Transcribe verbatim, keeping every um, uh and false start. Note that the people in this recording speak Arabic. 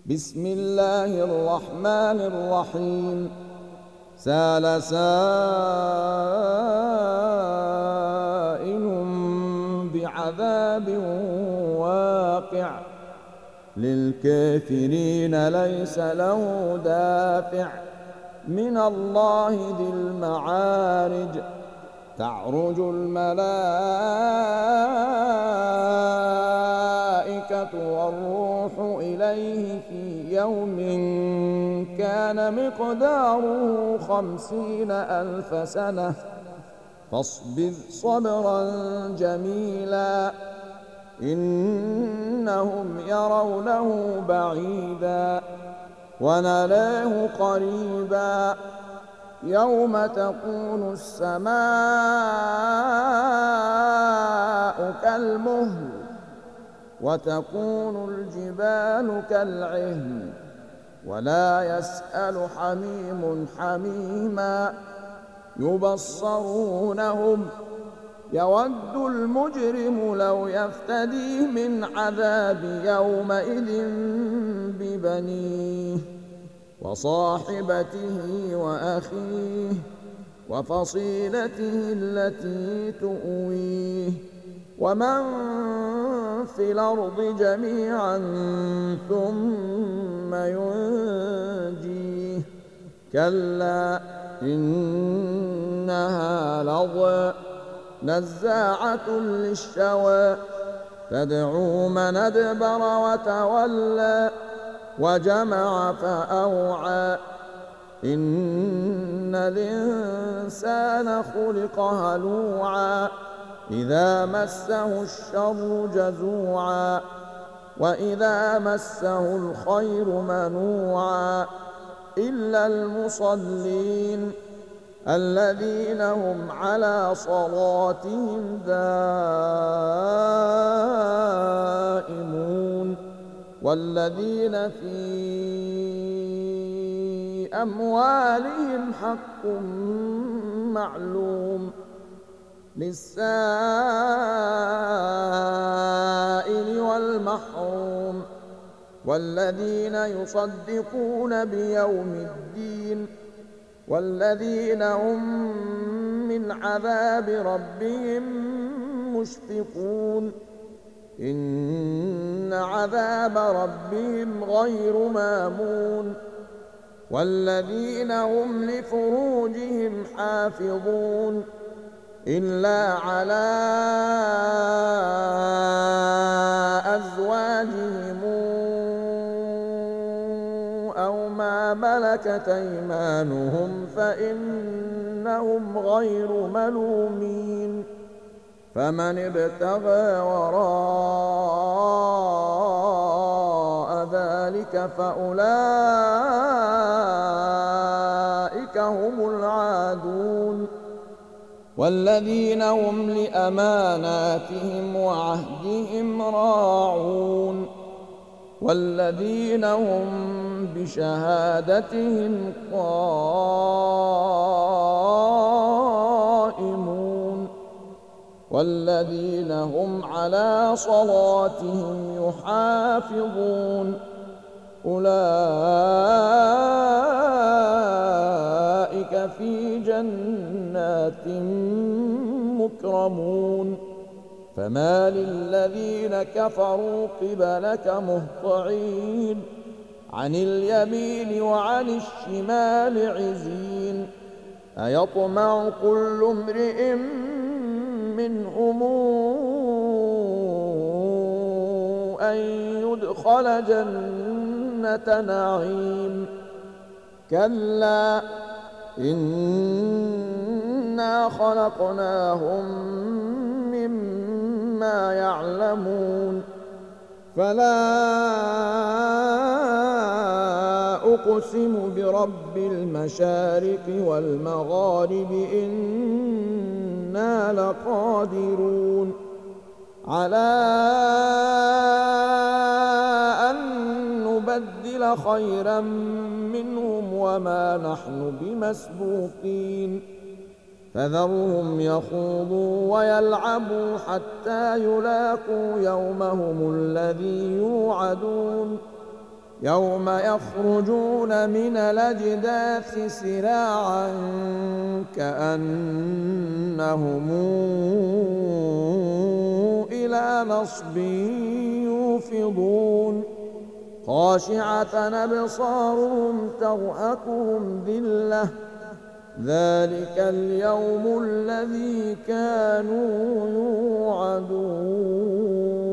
بسم الله الرحمن الرحيم. سأل سائل بعذاب واقع للكافرين ليس له دافع من الله ذي المعارج. تعرج الملائكة والروح إليه في يوم كان مقداره خمسين ألف سنة فاصبر صبرا جميلا إنهم يرونه بعيدا ونراه قريبا يوم تكون السماء كالمهل وتكون الجبال كالعهن ولا يسأل حميم حميما يبصرونهم يود المجرم لو يفتدي من عذاب يومئذ ببنيه وصاحبته وأخيه وفصيلته التي تؤويه ومن في الأرض جميعا ثم ينجيه كلا إنها لظى نزاعة للشوى تدعو من أدبر وتولى وجمع فأوعى إن الإنسان خلق هلوعا إذا مسه الشر جزوعا وإذا مسه الخير منوعا إلا المصلين الذين هم على صلاتهم دائمون والذين في أموالهم حق معلوم للسائل والمحروم والذين يصدقون بيوم الدين والذين هم من عذاب ربهم مشفقون إن عذاب ربهم غير مامون والذين هم لفروجهم حافظون إلا على أزواجهم أو ما ملكت أيمانهم فإنهم غير ملومين فمن ابتغى وراء ذلك فأولئك هم العادون والذين هم لأماناتهم وعهدهم راعون والذين هم بشهادتهم قائمون والذين هم على صلاتهم يحافظون أولئك في جنات مكرمون فما للذين كفروا قبلك مهطعين عن اليمين وعن الشمال عزين أيطمع كل امرئ منهم أن يدخل جنة نعيم كلا إنا خلقناهم مما يعلمون فلا أقسم برب المشارق والمغارب إنا لقادرون على أن نبدل خيرا منهم وما نحن بمسبوقين فذرهم يخوضوا ويلعبوا حتى يلاقوا يومهم الذي يوعدون يوم يخرجون من الأجداث سراعا كأنهم إلى نصب يوفضون خاشعة أبصارهم ترهقهم ذلة ذلك اليوم الذي كانوا يوعدون.